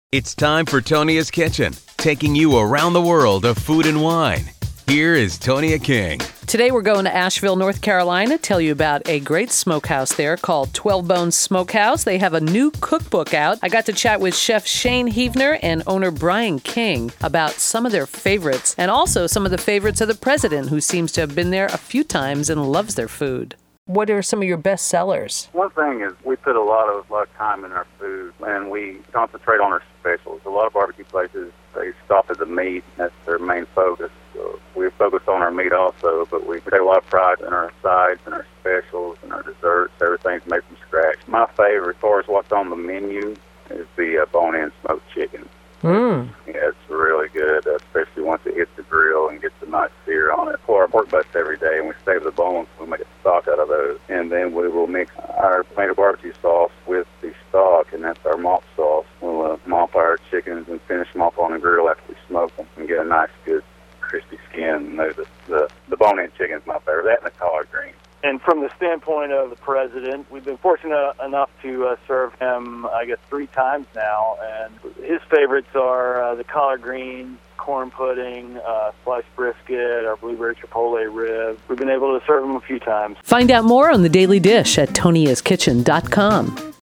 It's time for Tonia's Kitchen, taking you around the world of food and wine. Here is Tonia King. Today we're going to Asheville, North Carolina, tell you about a great smokehouse there called 12 Bones Smokehouse. They have a new cookbook out. I got to chat with Chef Shane Heavner and owner Brian King about some of their favorites and also some of the favorites of the president, who seems to have been there a few times and loves their food. What are some of your best sellers? One thing is we put a lot of time in our food, and we concentrate on our specials. A lot of barbecue places, they stop at the meat. That's their main focus. So we focus on our meat also, but we take a lot of pride in our sides and our specials and our desserts. Everything's made from scratch. My favorite, as far as what's on the menu, is the bone-in smoked chicken. Yeah, it's really good, especially once it hits the grill and gets a nice sear on it. Pour our pork butts every day, and we save the bones. We make a stock out of those. And then we will mix our tomato barbecue sauce with the stock, and that's our malt sauce. We'll mop our chickens and finish them off on the grill after we smoke them and get a nice, good, crispy skin. And the bone-in chicken's my favorite. That and the collard greens. And from the standpoint of the president, we've been fortunate enough to serve him, I guess, 3 times now. And his favorites are the collard greens, corn pudding, sliced brisket, our blueberry chipotle rib. We've been able to serve him a few times. Find out more on The Daily Dish at toniaskitchen.com.